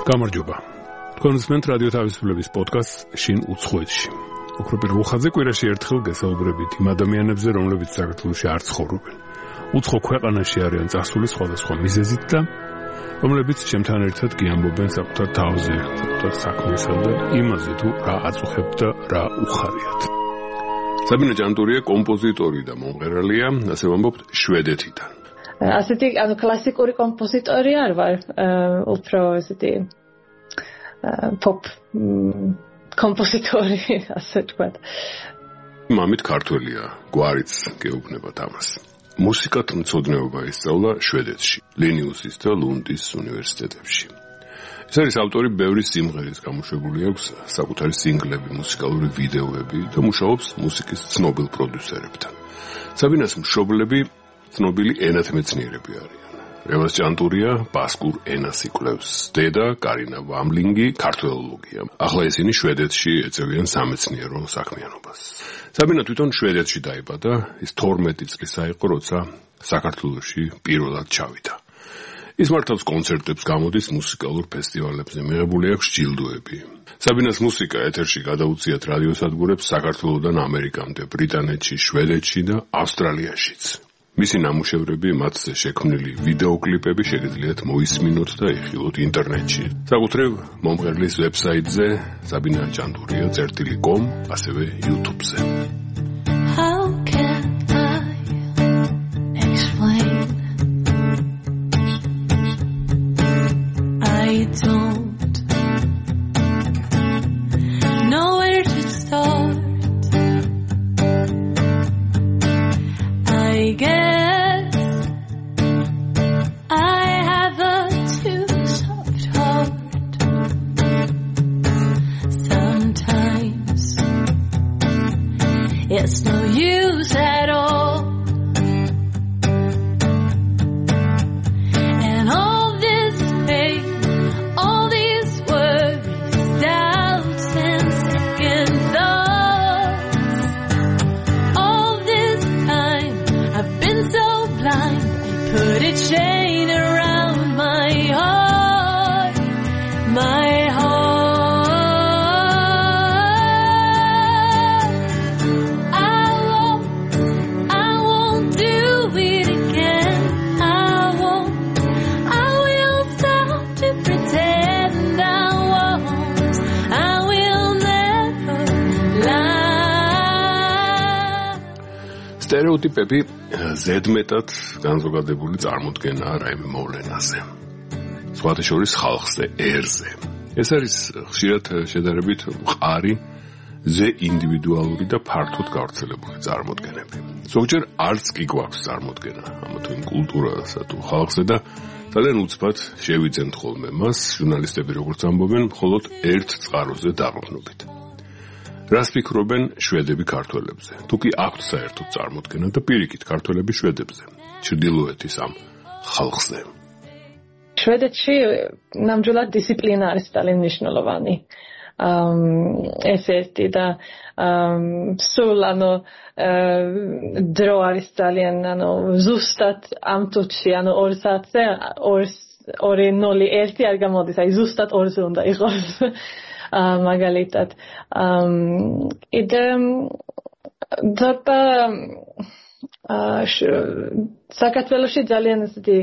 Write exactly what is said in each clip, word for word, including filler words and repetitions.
გამარჯობა. თქვენსმენთ რადიო თავისუფლების პოდკასტ შინ უცხოეთში. უფრო პირველ ხაზზე კვირაში ერთხელ გესაუბრებით იმ ადამიანებზე, რომლებიც საქართველოში არ ცხოვრობენ. უცხო ქვეყანაში არიან წასული სხვადასხვა მიზეზით და რომლებიც ჩემთან ერთად გიამბობენ საკუთარ თავზე, საკუთარ საქმესა და იმაზე თუ რა აწუხებთ და რა უხარიათ. საბინა ჯანტურია კომპოზიტორი და მომღერალია, ასე ვამბობთ, შვედეთიდან. ასეთი ანუ კლასიკური კომპოზიტორი არ ვარ, უფრო ესეთი pop კომპოზიტორი, ასე ვთქვათ. მამით ქართველია, გვარიც გეუბნებათ ამას. მუსიკათ მცოდნეობა ისწავლა შვედეთში, ლინიუსის და ლუნდის უნივერსიტეტებში. ეს არის ავტორი ბევრი სიმღერის, გამოშვებული აქვს საკუთარი სინგლები, მუსიკალური ვიდეოები და მუშაობს მუსიკის ცნობილ პროდიუსერებთან. საბინას მშობლები ცნობილი ენათმეცნიერები არიან. რევას ჯანტურია ბასკურ ენას იკვლევს, დედა კარინა ვამლინგი ქართველოლოგია. ახლა ისინი შვედეთში ეწევიან სამეცნიერო საქმიანობას. საბინა თვითონ შვედეთში დაიბადა, ის თორმეტი წლისა იყო, როცა საქართველოში პირველად ჩავიდა. ის მართავს კონცერტებს, გამოდის მუსიკალურ ფესტივალებზე, მიღებული აქვს ჯილდოები. საბინას მუსიკა ეთერში გადაუციათ რადიოსადგურებს საქართველოდან ამერიკამდე, ბრიტანეთში, შვედეთში და ავსტრალიაშიც. მისი ნამუშევრები, მათზე შექმნილი ვიდეოკლიპები შეგიძლიათ მოისმინოთ და იხილოთ ინტერნეტში. საკუთრივ მომღერლის ვებსაიტზე საბინა ჯანტურია წერტილი კომ, ასევე YouTube-ზე. How can I explain? I don't know where to start. I guess I have a too soft heart. Sometimes it's no use at all. And all this pain, all these worries, doubts and second thoughts. All this time I've been so blind, I put a chain around my heart, my heart. I won't, I won't do it again. I won't, I will stop to pretend I won't. I will never lie. სტერეოტიპები ზედმეტად განზოგადებული წარმოდგენაა რაიმე მოვლენაზე. სხვათა შორის ხალხზე, ერზე. ეს არის ხშირად შედარებით მყარი, ზე ინდივიდუალური და ფართოდ გავრცელებული წარმოდგენები. ზოგჯერ არც კი გვაქვს წარმოდგენა ამა თუ იმ კულტურასა თუ ხალხზე და ძალიან უცბად შევიძენთ ხოლმე მას, ჟურნალისტები როგორც ამბობენ, მხოლოდ ერთ წყაროზე დაყრდნობით. რას ფიქრობენ შვედები ქართველებზე? თუ კი აქვთ საერთოდ წარმოდგენა და პირიქით ქართველები შვედებზე, ჩრდილოეთის ამ ხალხზე. შვედეთში ნამდვილად დისციპლინა არის ძალიან მნიშვნელოვანი. ეს ერთი და სულ ანუ დრო არის ძალიან ანუ ზუსტად ამ თუთში ანუ ორ საათზე ორი ნული ერთი არ გამოდის, აი ზუსტად ორზე უნდა იყოს. მაგალითად კიდე და საქართველოში ძალიან ესეთი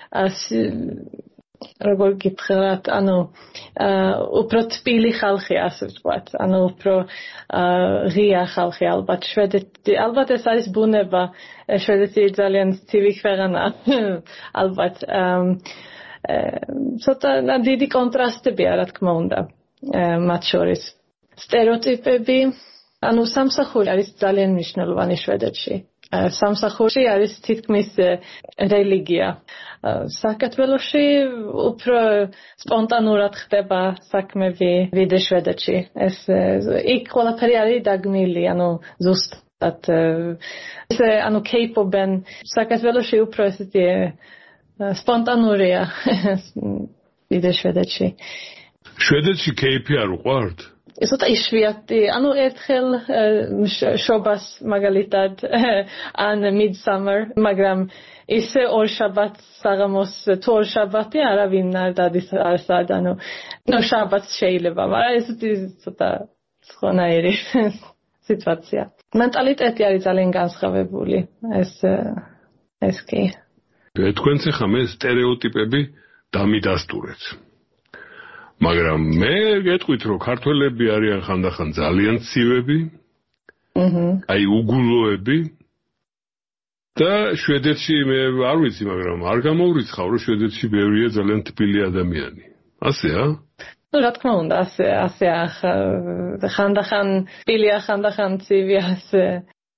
როგორ გითხრათ, ანუ უფრო თბილი ხალხი, ასე ვთქვათ, ანუ უფრო ღია ხალხი ალბათ. შვედეთი, ალბათ ეს არის ბუნება, შვედეთი ძალიან ცივი ქვეყანა, ალბათ. ცოტა დიდი კონტრასტებია, რა თქმა უნდა. მათ შორის სტერეოტიპები, ანუ სამსახური არის ძალიან მნიშვნელოვანი შვედეთში. სამსახური არის თითქმის რელიგია. საქართველოში უფრო სპონტანურად ხდება საქმები ვიდრე შვედეთში. ეს იქ ყველაფერი არის დაგმილი, ანუ ზუსტად ეს ანუ კეიპობენ. საქართველოში უფრო ესეთი სპონტანურია ვიდრე შვედეთში. შვედეთში კეიფი არ უყვართ? ცოტა იშვიათი, ანუ ერთხელ შობას მაგალითად ან midsummer, მაგრამ ისე ორ შაბათს საღამოს თუ ორ შაბათი არავინ არ დადის არსად, ანუ ნუ შაბათს შეიძლება, მაგრამ ეს ცოტა სხვანაირი სიტუაცია. მენტალიტეტი არის ძალიან განსხვავებული, ეს ეს კი. თქვენც ახლა მე სტერეოტიპები დამიდასტურეთ. მაგრამ მე გეტყვით, რომ ქართველები არიან ხანდახან ძალიან ცივები, აჰა. აი უგულოები და შვედეთში მე არ ვიცი, მაგრამ არ გამოვრიცხავ, რომ შვედეთში ბევრია ძალიან თბილი ადამიანი. ასეა? ну, რა თქმა უნდა, ასე, ასე ხანდახან თბილია, ხანდახან ცივია, ასე.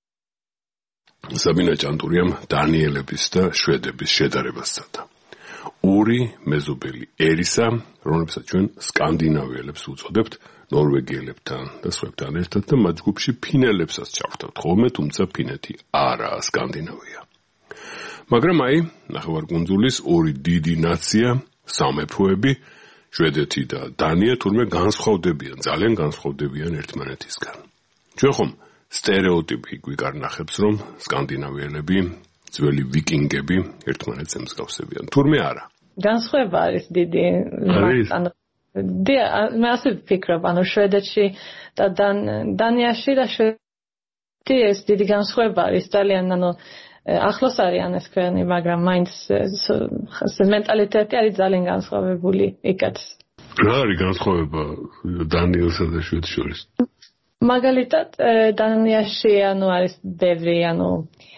საბინა ჭანტურიამ დანიელების და შვედების შედარებას სცადა. ორი მეზობელი ერისა, რომლებსაც ჩვენ სკანდინავიელებს უწოდებთ, ნორვეგიელებთან და სხვებთან ერთად და მათ ჯგუფში ფინელებსაც ჩავხვდათ ხოლმე, თუმცა ფინეთი არაა სკანდინავია. მაგრამ აი, ნახევარკუნძულის ორი დიდი ნაცია, სამეფოები, შვედეთი და დანია თურმე განსხვავდებიან, ძალიან განსხვავდებიან ერთმანეთისგან. ჩვენ ხომ სტერეოტიპი გვიკარნახებს, რომ სკანდინავიელები, ძველი ვიკინგები ერთმანეთს მსგავსებიან. თურმე არა. განსხვავება არის დიდი. ანუ მე ასე ვფიქრობ, ანუ შვედეთში და დანიაში და შვედეთში ეს დიდი განსხვავება არის ძალიან, ანუ ახლოს არიან ეს ქვეყნები, მაგრამ მაინც მენტალიტეტი არის ძალიან განსხვავებული იქაც. რა არის განსხვავება დანიელსა და შვედეთს შორის? მაგალითად, დანიაში ანუ არის ბევრი, ანუ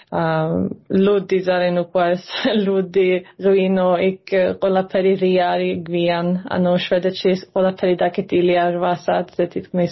ლუდი ძალიან უყვარს, ლუდი, ღვინო, იქ ყველაფერი რია არის გვიან, ანუ შვედეთში ყველაფერი დაკეტილია რვა საათზე თითქმის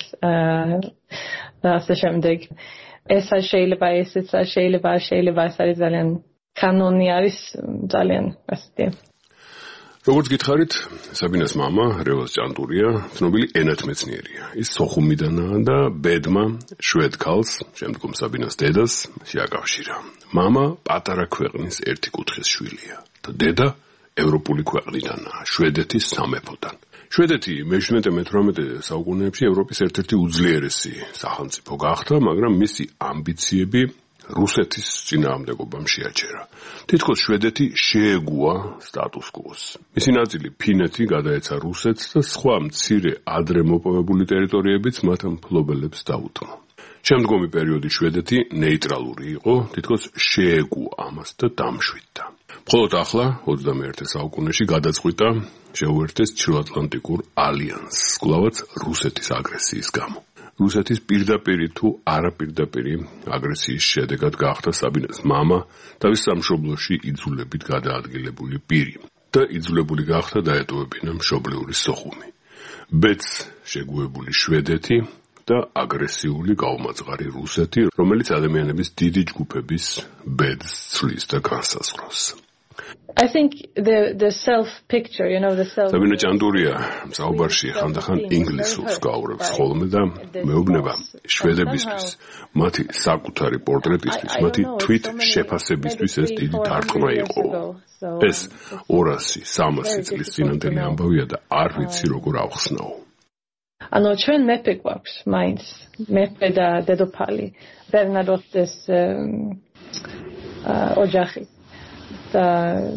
და ასე შემდეგ. ეს არ შეიძლება, ესეც არ შეიძლება, არ შეიძლება, ეს არის ძალიან კანონი არის ძალიან ასეთი. როგორც გითხარით, საბინას მამა, რევაზ ჭანტურია, ცნობილი ენათმეცნიერია. ის სოხუმიდანაა და ბედმა შვედ ქალს, შემდგომ საბინას დედას შეაკავშირა. მამა პატარა ქვეყნის ერთი კუთხის შვილია და დედა ევროპული ქვეყნიდანაა, შვედეთის სამეფოდან. შვედეთი მეშვიდმეტე-მეთვრამეტე საუკუნეებში ევროპის ერთ-ერთი უძლიერესი სახელმწიფო გახდა, მაგრამ მისი ამბიციები რუსეთის წინააღმდეგობამ შეაჩერა. თითქოს შვედეთი შეეგუა სტატუს-კვოს. მისი ნაწილი ფინეთი გადაეცა რუსეთს და სხვა მცირე ადრე მოპოვებული ტერიტორიებიც მათ მფლობელებს დაუთმო. შემდგომი პერიოდი შვედეთი ნეიტრალური იყო, თითქოს შეეგუა ამას და დამშვიდდა. მხოლოდ ახლა ოცდამეერთე საუკუნეში გადაწყვიტა შეუერთდეს ჩრდილოატლანტიკურ ალიანსს, კვლავაც რუსეთის აგრესიის გამო. რუსეთის პირდაპირი თუ არაპირდაპირი აგრესიის შედეგად გახდა საბინას მამა თავის სამშობლოში იძულებით გადაადგილებული პირი და იძულებული გახდა დაეტოვებინა მშობლიური სოხუმი. ბედს შეგუებული შვედეთი და აგრესიული გაუმაწყარი რუსეთი, რომელიც ადამიანების დიდი ჯგუფების ბედს ცვლის და განსაზღვრავს. I think the the self picture, you know, the self. საბინა ჭანტურია საუბარში ხანდახან ინგლისურს გაურევს ხოლმე და მეუბნება შვედებისთვის მათი საკუთარი პორტრეტისთვის, მათი თვით შეფასებისთვის ეს დიდი დარტყმა იყო. ეს ორასი სამასი წლის წინანდელი ამბავია და არ ვიცი როგორ ავხსნაო. ანუ ჩვენ მეფე გვაქვს მაინც, მეფე და დედოფალი, ბერნადოტეს ოჯახი. და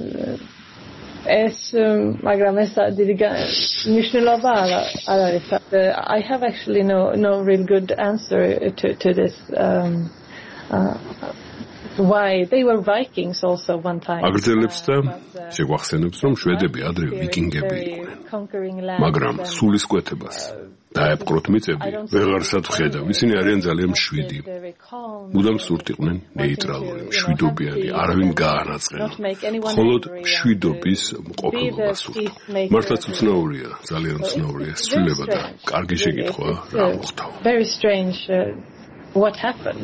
ეს მაგრამ ეს დიდი მნიშვნელობა არ არის. I have actually no no real good answer to to this um uh, why they were Vikings also one time. აგრძელებს და შეგვახსენებს, რომ შვედები ადრე ვიკინგები იყვნენ. მაგრამ სულისკვეთებას დაეპყროთ მიწები, ვეღარსად ვხედავ. ისინი არიან ძალიან მშვიდი. მუდამ სურთ იყვნენ ნეიტრალური, მშვიდობიანი, არავინ გაანაწყენა. მხოლოდ მშვიდობის მყოფილობა სურთ. მართლაც უცნაურია, ძალიან უცნაურია ცვლილება და კარგი შეკითხვა რა მოხდა. Very strange uh, what happened.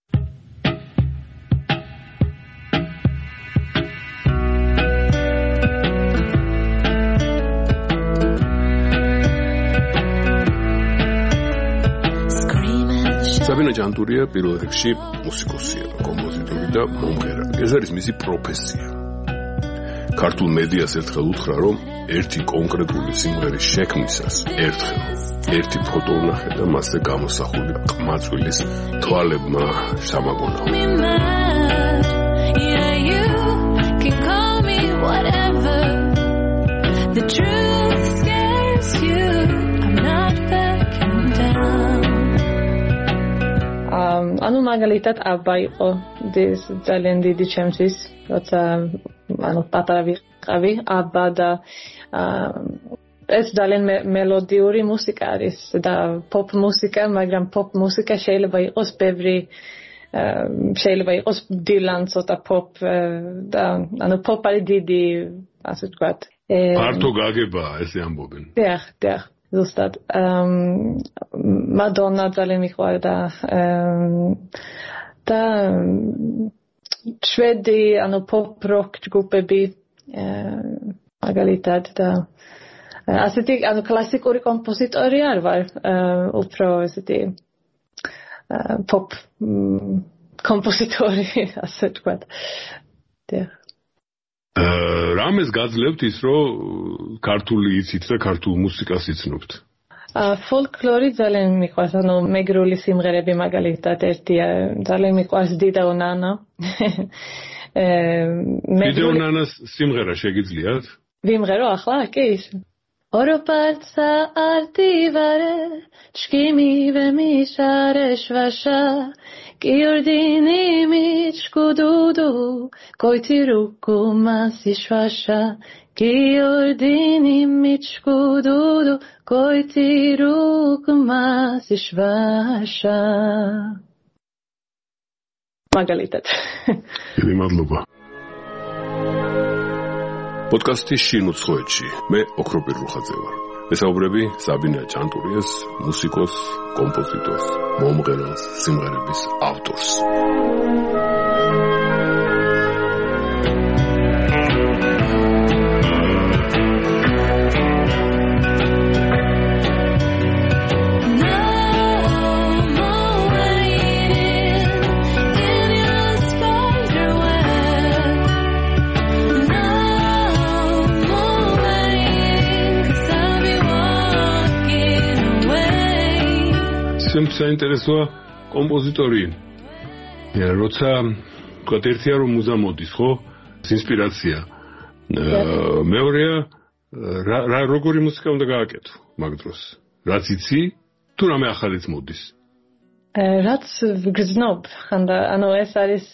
საბინა ჭანტურია პირველ რიგში მუსიკოსია, კომპოზიტორი და მომღერალი. ეს არის მისი პროფესია. ქართულ მედიას ერთხელ უთხრა, რომ ერთი კონკრეტული სიმღერის შექმნისას ერთხელ ერთი ფოტო ვნახე და მასზე გამოსახული ყმაწვილის თვალებმა სამაგონაო. The truth scares you. I'm not backing down. Um, ანუ მაგალითად აბა იყო ეს ძალიან დიდი ჩემთვის, როცა ანუ პატარა ვიყავი, აბა და ეს ძალიან მელოდიური მუსიკა არის და pop მუსიკა, მაგრამ pop მუსიკა შეიძლება იყოს ბევრი შეიძლება იყოს დილან ცოტა pop და ანუ pop არის დიდი, ასე ვთქვათ. ფართო გაგებაა ესე ამბობენ. დიახ, დიახ, ზუსტად. მადონა ძალიან მიყვარდა და შვედი, ანუ pop rock ჯგუფები მაგალითად და ასეთი ანუ კლასიკური კომპოზიტორი არ ვარ, უფრო ესეთი pop კომპოზიტორი, ასე ვთქვათ. დიახ. რამეს გაძლევთ ის, რომ ქართული იცით და ქართულ მუსიკას იცნობთ? ფოლკლორი ძალიან მიყვარს, ანუ მეგრული სიმღერები მაგალითად ერთია, ძალიან მიყვარს დიდაო ნანა. დიდაო ნანას სიმღერა შეგიძლიათ? ვიმღერო ახლა? კი. ოროპარცა არტივარე, ჩკიმი ვემიშარე შვაშა, კიორდინი მიჩკუდუდუ, კოითი რუკუ მასი შვაშა, კიორდინი მიჩკუდუდუ, კოითი რუკუ მასი შვაშა. მაგალითად. დიდი მადლობა. პოდკასტი შინ უცხოეთში. მე ოქროპირ რუხაძე ვარ. მესაუბრები საბინა ჭანტურიას, მუსიკოს, კომპოზიტორს, მომღერალს, სიმღერების ავტორს. საინტერესოა კომპოზიტორი. როცა თქვა ერთია რომ მუზა მოდის, ხო? ინსპირაცია. მეორეა რა როგორი მუსიკა უნდა გააკეთო მაგ დროს? რაც იცი, თუ რამე ახალიც მოდის? რაც ვგრძნობ, ხანდა, ანუ ეს არის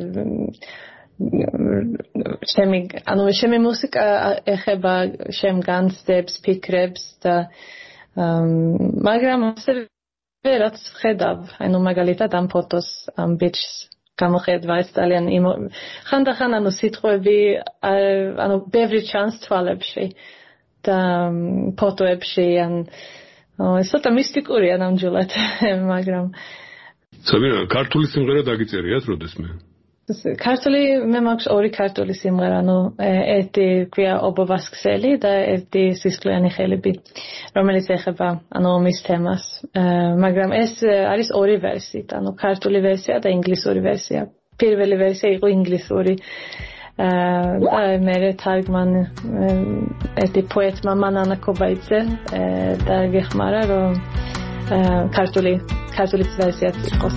შემი, ანუ შემი მუსიკა ეხება შემ განცდებს, ფიქრებს და მაგრამ ასევე რაც ვხედავ, ანუ მაგალითად ამ ფოტოს, ამ ბიჭს გამოხედვა ეს ძალიან ხანდახან ანუ სიტყვები, ანუ ბევრი ჩანს თვალებში და ფოტოებში, ან ეს ცოტა მისტიკურია ნამდვილად, მაგრამ საბინა, ქართული სიმღერა დაგიწერიათ როდესმე? ქართული, მე მაქვს ორი ქართული სიმღერა, ანუ ერთი ქვია ობოვასქსელი და ერთი სისხლიანი ხელები, რომელიც ეხება ანუ ომის თემას, მაგრამ ეს არის ორი ვერსიით, ანუ ქართული ვერსია და ინგლისური ვერსია. პირველი ვერსია იყო ინგლისური და მე თარგმანი ერთი პოეტმა მანანა კობაიძე და გეხმარა რომ ქართული ქართული ვერსიაც იყოს.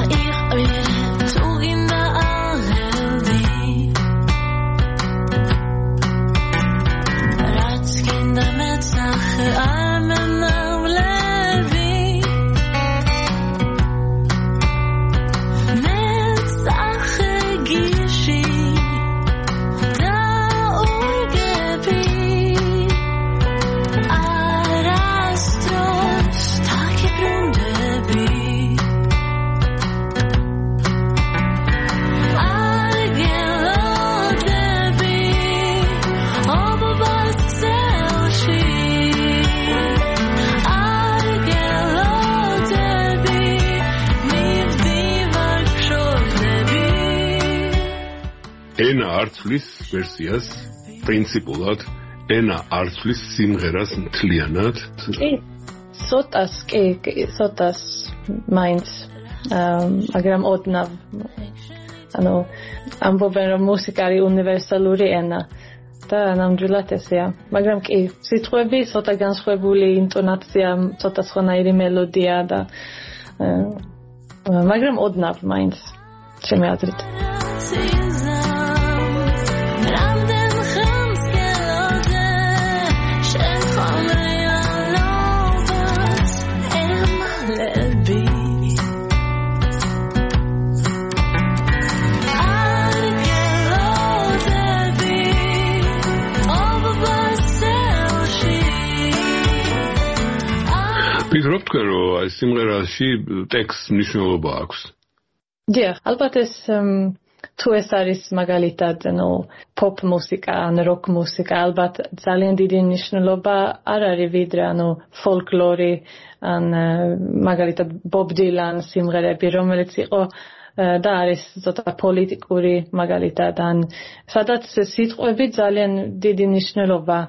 ენა არცვლის ვერსიას პრინციპულად ენა არცვლის სიმღერას მთლიანად? კი, ცოტას, კი, ცოტას მაინც, მაგრამ ოდნავ. ანუ ამბობენ რომ მუსიკა არის უნივერსალური ენა და ნამდვილად ესეა. მაგრამ კი, სიტყვები ცოტა განსხვავებული, ინტონაცია, ცოტა სხვანაირი მელოდია და მაგრამ ოდნავ მაინც ჩემი აზრით. ფიქრობ თქვენ რომ აი სიმღერაში ტექსტს მნიშვნელობა აქვს? დიახ, ალბათ ეს თუ ეს არის მაგალითად ნუ პოპ მუსიკა, ან როკ მუსიკა, ალბათ ძალიან დიდი მნიშვნელობა არ არის ვიდრე ანუ ფოლკლორი, ან მაგალითად ბობ დილან სიმღერები, რომელიც იყო და არის ცოტა პოლიტიკური მაგალითად, ან სადაც სიტყვები ძალიან დიდი მნიშვნელობა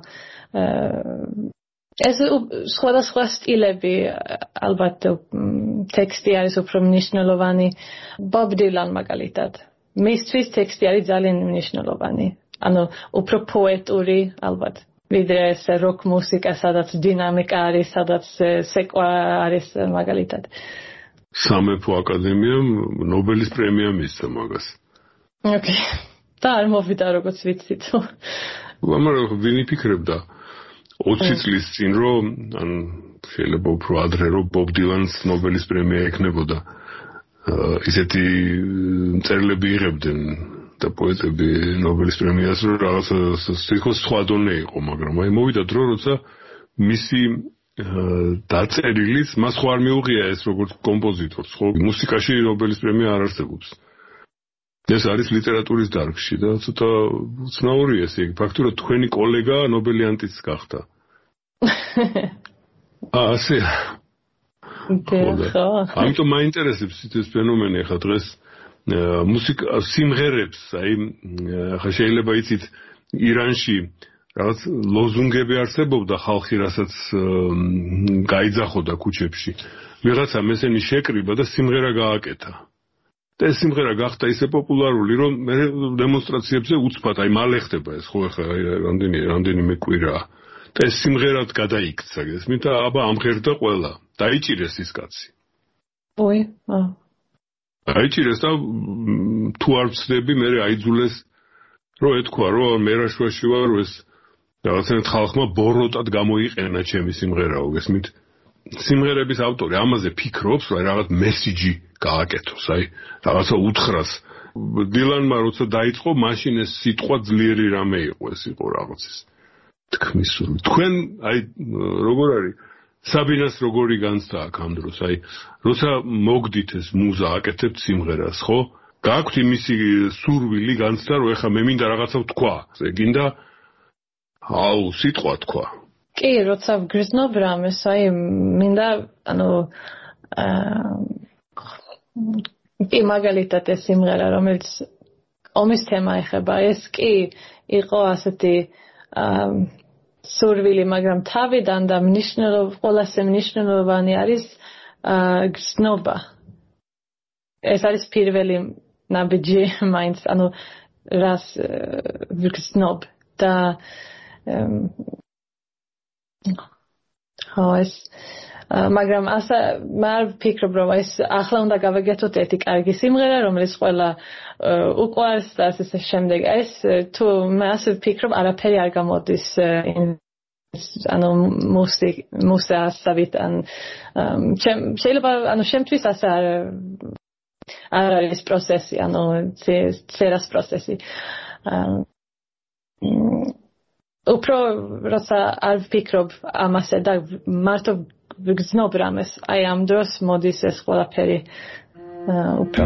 ეს სხვადასხვა სტილები ალბათ ტექსტი არის უფრო მნიშვნელოვანი. ბობ დილან მაგალითად მისთვის ტექსტი არის ძალიან მნიშვნელოვანი. ანუ უფრო პოეტური ალბათ ვიდრე ეს როკ მუსიკა, სადაც დინამიკა არის, სადაც სეკვა არის მაგალითად. სამეფო აკადემიამ ნობელის პრემია მისცა მაგას. ოკეი. და არ მოვიდა როგორც ვიცით. მაგრამ ვინ იფიქრებდა ოცი წლის წინ რომ ან შეიძლება უფრო ადრე რომ ბობ დილანს ნობელის პრემია ექნებოდა ისეთი მწერლები იღებდნენ და პოეტები ნობელის პრემიას რომ რაღაც სიტყვა სხვა დონე იყო, მაგრამ აი მოვიდა დრო როცა მისი დაწერილიც მას ხო არ მიუღია ეს როგორც კომპოზიტორს, ხო მუსიკაში ნობელის პრემია არ არსებობს. ეს არის ლიტერატურის დარგში და ცოტა უცნაურია ეს იგი. ფაქტურად თქვენი კოლეგა ნობელიანტიც გახდა. აა, ასე. ხო. ამიტომ მაინტერესებს ეს ფენომენი ხა დღეს მუსიკა სიმღერებს, აი ხა შეიძლება იცით ირანში რაღაც ლოზუნგები არსებობდა ხალხი რასაც გაიძახოდა ქუჩებში. ვიღაცამ ესენი შეკრიბა და სიმღერა გააკეთა. და ეს სიმღერა გახდა ისე პოპულარული, რომ მე დემონსტრაციებზე უცბად, აი მალე ხდება ეს, ხო ხა რამდენი რამდენიმე კვირაა. და ეს სიმღერად გადაიქცა, გესმით? და აბა ამღერდა ყველა. დაიჭირეს ის კაცი. ой, აა. დაიჭირეს და თუ არ ვცდები, მე აიძულეს, რომ ეთქვა, რომ მე რაშუაში ვარ, რომ ეს რაღაცნაირად ხალხმა ბოროტად გამოიყენა ჩემი სიმღერაო, გესმით? სიმღერების ავტორი ამაზე ფიქრობს, რომ რაღაც მესიჯი გააკეთოს, აი, რაღაცა უთხრას. დილანმა როცა დაიწყო, მაშინ ეს სიტყვა ძლიერი რამე იყო, ეს იყო რაღაცის თქმის სურვილი. თქვენ, აი, როგორ არის? საბინას როგორი განცდა აქ ამ დროს, აი, როცა მოგდით ეს მუზა აკეთებთ სიმღერას, ხო? გააქვთ იმისი სურვილი განცდა, რომ ეხა მე მინდა რაღაცა ვთქვა. გინდა აუ, სიტყვა თქვა. კი, როცა ვგრძნობ რამეს, აი, მინდა, ანუ კი მაგალითად ეს სიმღერა, რომელიც ომის თემა ეხება, ეს კი იყო ასეთი სურვილი, მაგრამ თავიდან და მნიშვნელოვანი, ყველაზე მნიშვნელოვანი არის გრძნობა. ეს არის პირველი ნაბიჯი მაინც, ანუ რას ვგრძნობ და ხო ეს მაგრამ ასე მარ ფიქრობ რომ ეს ახლა უნდა გავეგეთოთ ერთი კარგი სიმღერა რომელიც ყველა უყვარს და ასე შემდეგ ეს თუ მე ასე ვფიქრობ არაფერი არ გამოდის ანუ მუსიკ მუსიკასავით ან შეიძლება ანუ შემთთვის ასე არ არ არის პროცესი ანუ წერას პროცესი უფრო როცა არ ვფიქრობ ამასე და მარტო ვგრძნობ რამეს, აი ამ დროს მოდის ეს ყველაფერი უფრო.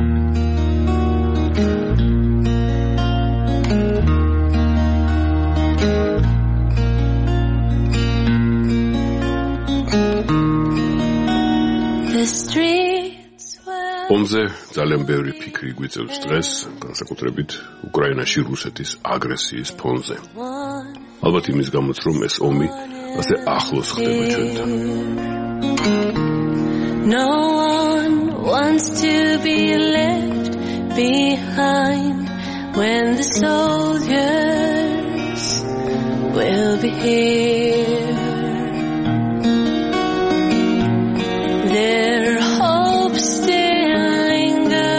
ომზე ძალიან ბევრი ფიქრი გვიწევს დღეს, განსაკუთრებით უკრაინაში რუსეთის აგრესიის ფონზე. ალბათ იმის გამოც რომ ეს ომი ასე ახლოს ხდება ჩვენთან. No one wants to be left behind when the soldiers will be here. Their hopes still linger,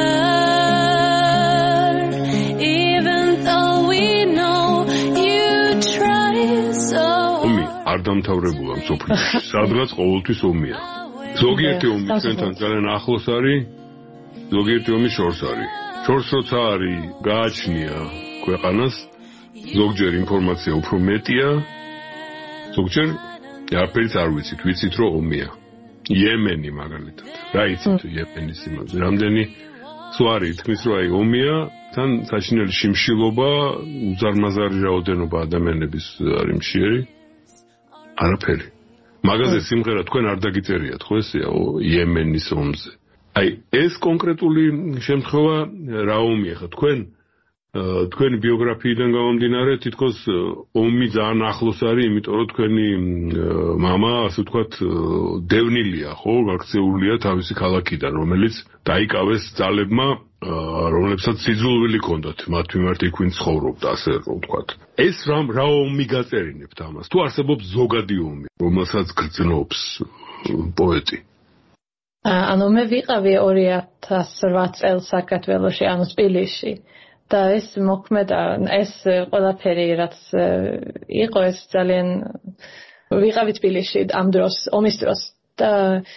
even though we know you try so hard. არ დამთავრებულა მსოფლიოში. სადღაც ყოველთვის ომია. ზოგიერთი ომი ჩვენთან ძალიან ახლოს არის, ზოგიერთი ომი შორს არის. შორს როცა არის, გააჩნია ქვეყანას, ზოგჯერ ინფორმაცია უფრო მეტია, ზოგჯერ არაფერიც არ ვიცით, ვიცით რომ ომია. იემენი მაგალითად. რა იცით იემენის იმაზე? რამდენი სვარი თქმის რომ აი ომია, თან საშინელი შიმშილობა, უზარმაზარი რაოდენობა ადამიანების არის მშიერი. არაფერი. მაგაზე სიმღერა თქვენ არ დაგიწერიათ, ხო ესეა იემენის ომზე. აი ეს კონკრეტული შემთხვევა რა ომია ხა თქვენ თქვენი ბიოგრაფიიდან გამომდინარე თითქოს ომი ძალიან ახლოს არის, იმიტომ რომ თქვენი мама, ასე ვთქვათ, დევნილია, ხო, გაქცეულია თავისი ქალაქიდან, რომელიც დაიკავეს ძალებმა, რომლებსაც სიძულვილი ჰქონდათ მათ მიმართ იქ ვინ ცხოვრობდა, ასე ვთქვათ. ეს რა რა ომი გაწერინებთ ამას? თუ არსებობს ზოგადი ომი, რომელსაც გრძნობს პოეტი? ანუ მე ვიყავი ორი ათას რვა წელს საქართველოში, ანუ თბილისში. და ეს მოქმედა, ეს ყველაფერი რაც იყო, ეს ძალიან ვიყავი თბილისში ამ დროს, ომის დროს და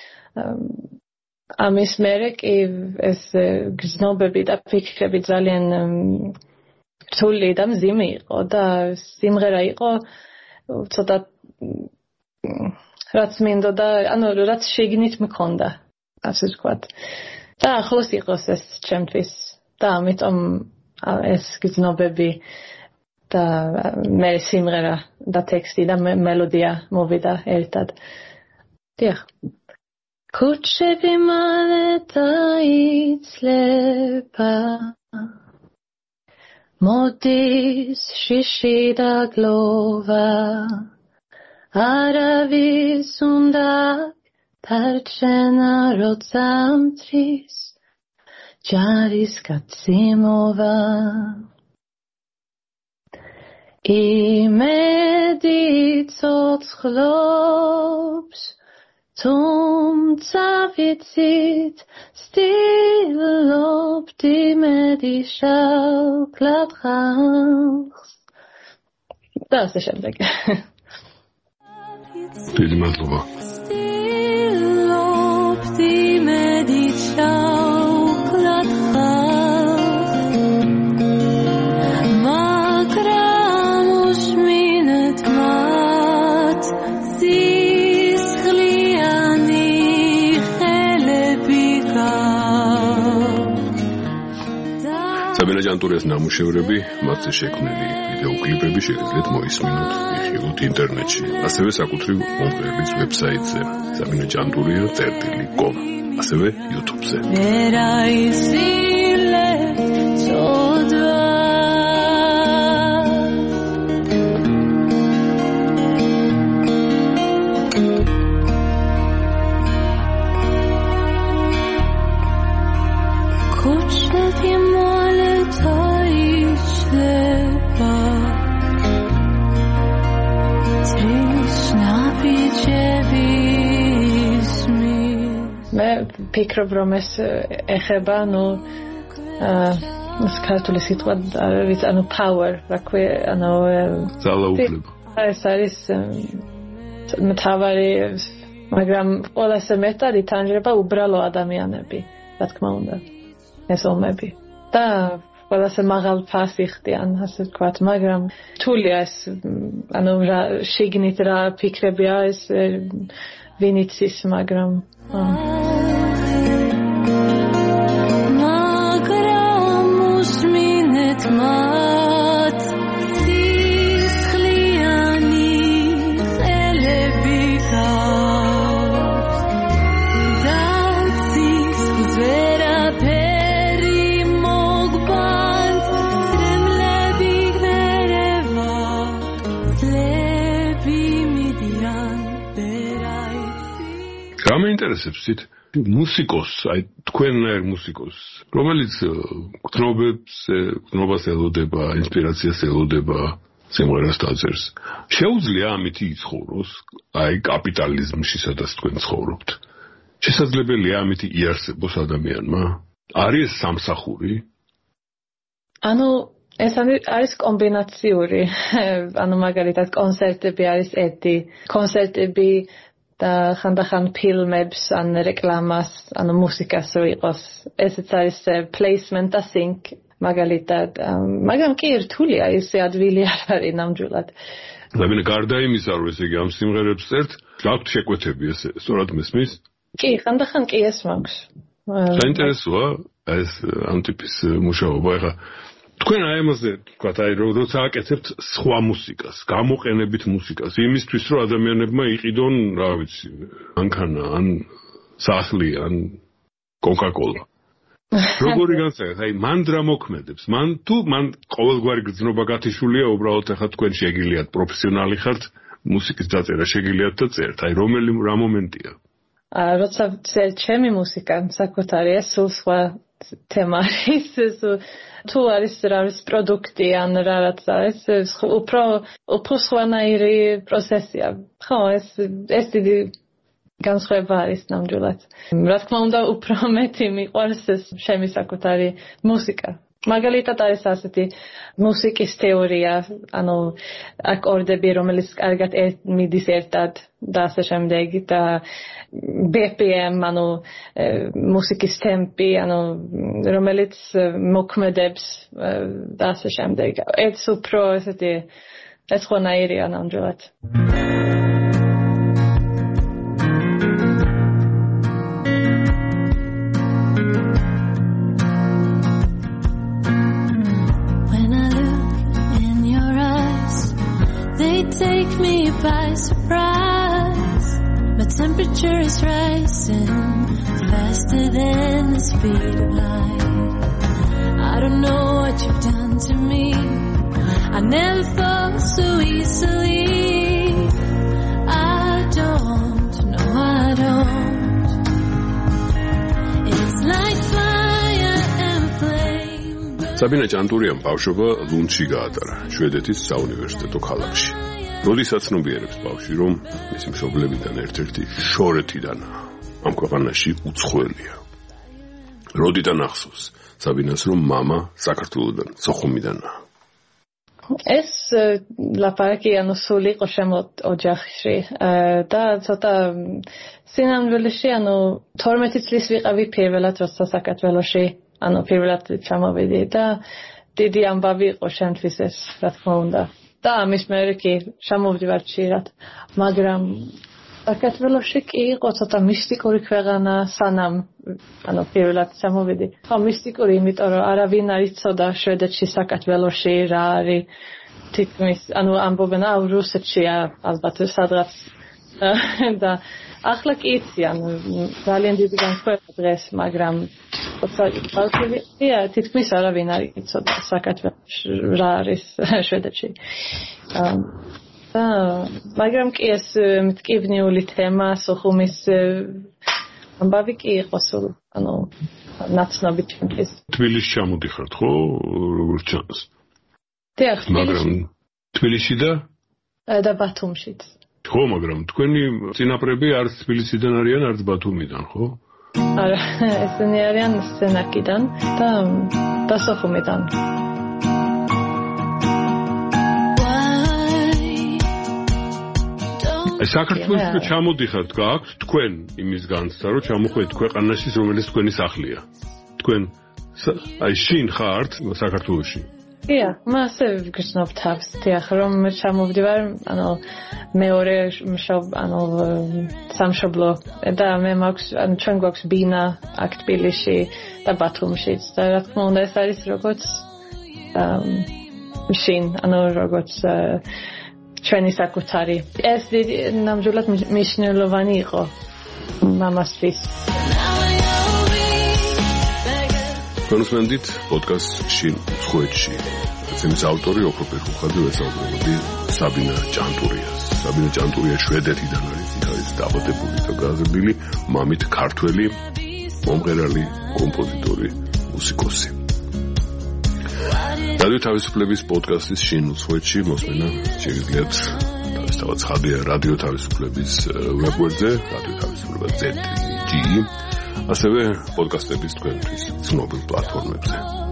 ამის მერე კი ეს გზნობები და ფიქრები ძალიან რთული და მძიმე იყო და სიმღერა იყო ცოტა რაც მინდოდა, ანუ რაც შიგნით მქონდა, ასე ვთქვათ. და ახლოს იყოს ეს ჩემთვის და ამიტომ ეს გზნობები და მე სიმღერა და ტექსტი და მელოდია მოვიდა ერთად. დიახ. ქუჩები მალე დაიცლება, მოდის შიში და გლოვა, არავის უნდა დარჩენა როცა მტრის ჯარისკაციმოვა. იმედი ცოცხლობს, თუმცა ვიცით ცდილობთ იმედი შავკლად ხალხს. და ასე შემდეგ. დიდი მადლობა. ცდილობთ იმედი შავკლად საბინა ჯანტურიას ნამუშევრები, მათზე შექმნილი ვიდეოკლიპები შეგიძლიათ მოისმინოთ, იხილოთ ინტერნეტში, ასევე საკუთრივ მომღერლის ვებსაიტზე საბინა ჯანტურია წერტილი კომ, ასევე YouTube-ზე. ფიქრობ რომ ეს ეხება ანუ ეს ქართული სიტყვა არ ვიცი, ანუ power, რა ქვია, ანუ ძალაუფლება. ეს არის მთავარი, მაგრამ ყველაზე მეტად ითანჯება უბრალო ადამიანები, რა თქმა უნდა, ეს ომები. და ყველაზე მაღალ ფასს იხდიან, ასე ვთქვათ, მაგრამ რთულია ეს, ანუ შიგნით რა ფიქრებია ეს ვინ იცის, მაგრამ მაინტერესებს თვით მუსიკოს, აი თქვენნაირ მუსიკოს, რომელიც გრძნობებს, გრძნობას ელოდება, ინსპირაციას ელოდება, სიმღერას დაწერს. შეუძლია ამით იცხოვროს, აი კაპიტალიზმში სადაც თქვენ ცხოვრობთ. შესაძლებელია ამით იარსებოს ადამიანმა? არის სამსახური? ანუ ეს არის კომბინაციური, ანუ მაგალითად კონცერტები არის ერთი, კონცერტები და ხანდახან ფილმებს, ან რეკლამას, ანუ მუსიკას რო იყოს. ესეც არის placement და sync, მაგალითად, მაგრამ კი რთულია ესე ადვილი არ არის ნამდვილად. ლაბინა გარდა იმისა, რომ ესე იგი ამ სიმღერებს წერთ, გაქვთ შეკვეთები ესე, სწორად მესმის? კი, ხანდახან კი ეს მაქვს. საინტერესოა ეს ამ ტიპის მუშაობა, ეხლა თქვენ აი ამაზე თქვათ, აი როცა აკეთებთ სხვა მუსიკას, გამოყენებით მუსიკას, იმისთვის რომ ადამიანებმა იყიდონ, რა ვიცი, მანქანა, ან სახლი, ან კოკა-კოლა. როგორი განსაკუთრებით, აი მან რა მოქმედებს? მან თუ მან ყოველგვარი გრძნობა გათიშულია, უბრალოდ ეხლა თქვენ შეგიძლიათ პროფესიონალი ხართ, მუსიკის დაწერა შეგიძლიათ და წერთ. აი რომელი რა მომენტია? აა როცა წერთ ჩემი მუსიკა, საკუთარი ეს სულ სხვა თემა არის, თუ არის რა არის პროდუქტი ან რა რაც არის, უფრო უფრო სხვანაირი პროცესია. ხო, ეს ეს დიდი განსხვავება არის ნამდვილად. რა თქმა უნდა, უფრო მეტი მიყვარს ეს ჩემი საკუთარი მუსიკა. მაგალითად არის ასეთი მუსიკის თეორია, ანუ აკორდები, რომელიც კარგად მიდის ერთად და ასე შემდეგ და B P M, ანუ მუსიკის ტემპი, ანუ რომელიც მოქმედებს და ასე შემდეგ. ეს უფრო ესეთი ეს ხონაირია ნამდვილად. Take me by surprise. My temperature is rising faster than the speed of light. I don't know what you've done to me. I never fall so easily. I don't know, I don't. It's like fire and flame. საბინა ჭანტურიამ ბავშვობა ლუნდში გაატარა, შვედეთის საუნივერსიტეტო ქალაქში. როდესაც ცნობიერებს ბავშვი, რომ მისი მშობლებიდან ერთ-ერთი შორეთიდანაა, ამ ქვეყანაში უცხოელია. როდიდან ახსოვს საბინას, რომ მამა საქართველოდან, სოხუმიდანაა? ეს ლაპარაკი ანუ სულ იყო შემოთ ოჯახში და ცოტა სინამდვილეში, ანუ თორმეტი წლის ვიყავი პირველად, როცა საქართველოში, ანუ პირველად ჩამოვედი და დიდი ამბავი იყო შემთვის ეს, რა თქმა უნდა. და ამის მერე კი ჩამოვდივარ ხშირად, მაგრამ საქართველოში კი იყო ცოტა მისტიკური ქვეყანა სანამ, ანუ პირველად ჩამოვედი. ხო, მისტიკური, იმიტომ რომ არავინ არ იცოდა შვედეთში, საქართველოში რა არის, თითქმის, ანუ ამბობენ, აუ რუსეთშია ალბათ სადღაც და ახლა კი იცი, ანუ ძალიან დიდი განსხვავება დღეს, მაგრამ ბავშვია, თითქმის არავინ არ იცოდა საქართველოში რა არის შვედეთში. და მაგრამ კი ეს მტკივნეული თემა, სოხუმის ამბავი კი იყო სულ, ანუ ნაცნობი ჩემთვის. თბილისში ჩამოდიხართ, ხო? როგორ ჩანს? დიახ, მაგრამ თბილისში და და ბათუმშიც. ხო, მაგრამ თქვენი წინაპრები არც თბილისიდან არიან, არც ბათუმიდან, ხო? არა, ესენი არიან სენაკიდან და და სოხუმიდან. აი საქართველოს ჩამოდიხართ, გააქვთ თქვენ იმის განცდა, რომ ჩამოხვედით ქვეყანაში, რომელიც თქვენი სახლია. თქვენ აი შინ ხართ საქართველოში? დიახ, მასე ვგრძნობ თავს, დიახ, რომ ჩამოვდივარ, ანუ მეორე მშობ, ანუ სამშობლო და მე მაქვს, ანუ ჩვენ გვაქვს ბინა აქ თბილისში და ბათუმშიც და რა თქმა უნდა ეს არის როგორც შინ, ანუ როგორც ჩვენი საკუთარი. ეს დიდი ნამდვილად მნიშვნელოვანი იყო მამასთვის. კონსმენდით პოდკასტ შინ უცხოეთში. ჩემს ავტორი ოქრო პერხუხაძე ვესაუბრებოდი საბინა ჭანტურიას. საბინა ჭანტურია შვედეთიდან არის, ის დაბადებული და გაზრდილი, მამით ქართველი, მომღერალი, კომპოზიტორი, მუსიკოსი. რადიო თავისუფლების პოდკასტის შინ უცხოეთში მოსმენა შეგიძლიათ თავისთავად ცხადია რადიო თავისუფლების ვებგვერდზე რადიო თავისუფლება ზეტ ჯი ასევე პოდკასტების თქვენთვის ცნობილ პლატფორმებზე.